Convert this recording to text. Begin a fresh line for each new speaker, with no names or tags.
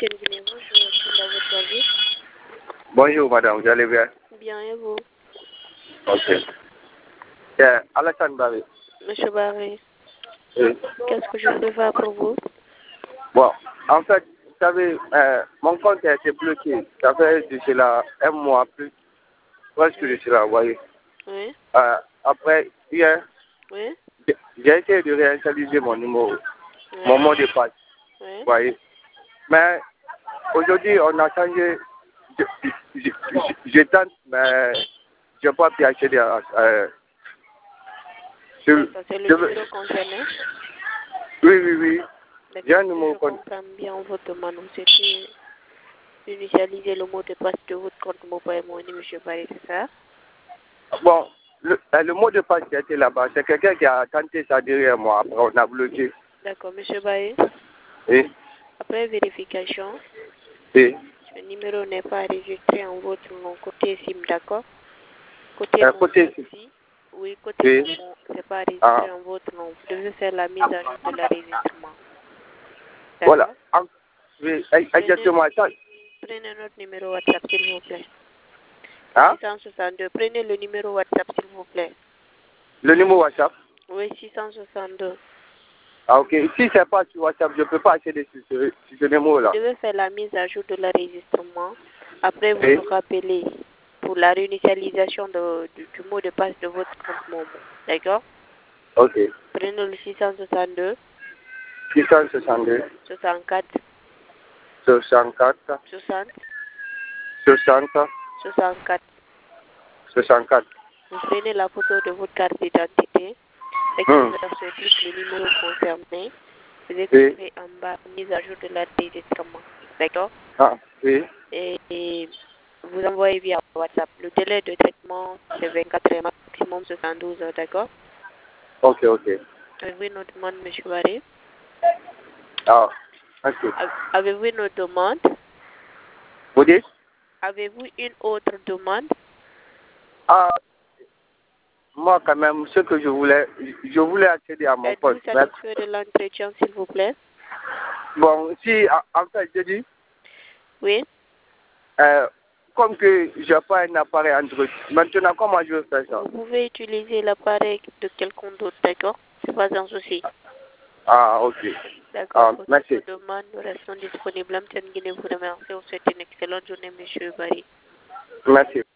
Guinée, bonjour, je suis à votre service.
Bonjour madame, vous allez bien?
Bien, et vous?
Ok. C'est Alassane Barry.
Monsieur Barré,
Oui.
qu'est-ce que je peux faire pour vous?
Bon, en fait, vous savez, mon compte a été bloqué. Ça fait de cela un mois plus. Presque de cela, vous voyez.
Oui,
Après, hier,
oui,
j'ai essayé de réinitialiser mon numéro,
oui,
mon mot de passe,
oui.
vous voyez. Mais aujourd'hui, on a changé. Je tente, mais je n'ai pas pu accéder à.
D'accord, c'est le numéro concerné.
Oui. J'ai un
D'accord,
numéro
je comprends bien votre demande. Vous souhaitez initialiser le mot de passe de votre compte mobile money, monsieur Barré, c'est ça?
Bon, le mot de passe qui était là-bas, c'est quelqu'un qui a tenté ça derrière moi. Après, on a bloqué.
D'accord, monsieur Barré.
Oui.
Après vérification,
Oui.
le numéro n'est pas enregistré en votre nom côté SIM, d'accord? Côté
Côté ici.
aussi. Oui, côté
Oui.
Momo, c'est pas enregistré en votre nom. Vous devez faire la mise à jour de l'enregistrement.
Voilà.
D'accord?
Oui, exactement ça.
Prenez notre numéro WhatsApp, s'il vous plaît.
Hein?
662. Prenez le numéro WhatsApp, s'il vous plaît.
Le numéro WhatsApp.
Oui, 662.
Ah, ok. Si c'est pas sur WhatsApp, je ne peux pas accéder sur ce numéro-là.
Vous devez faire la mise à jour de l'enregistrement. Après, vous
Oui.
nous rappelez pour la réinitialisation du mot de passe de votre compte Momo. D'accord?
Ok.
Prenez le 662
662,
64
64,
60
60,
64.
64.
Vous prenez la photo de votre carte d'identité, exercez plus le numéro concerné, vous écrivez en bas mise à jour de l'enregistrement. D'accord?
Ah, oui.
Et vous envoyez via WhatsApp. Le délai de traitement, c'est 24 heures, maximum 72 heures. D'accord?
Ok.
Avez-vous une autre demande, M. Barré?
Ah, ok.
Avez-vous une autre demande?
Vous dites?
Avez-vous une autre demande?
Ah, moi quand même, ce que je voulais accéder à mon
Êtes-vous
poste.
satisfait de l'entretien, s'il vous plaît?
Bon, si, en fait, je dis,
Oui.
comme que je n'ai pas un appareil Android, maintenant, comment je vais faire ça?
Vous pouvez utiliser l'appareil de quelqu'un d'autre, d'accord? C'est pas un souci.
Ah, ok.
D'accord. Pour
Merci.
toute demande, nous restons disponibles. Guinée vous remercie. Vous souhaite une excellente journée, M. Barry.
Merci.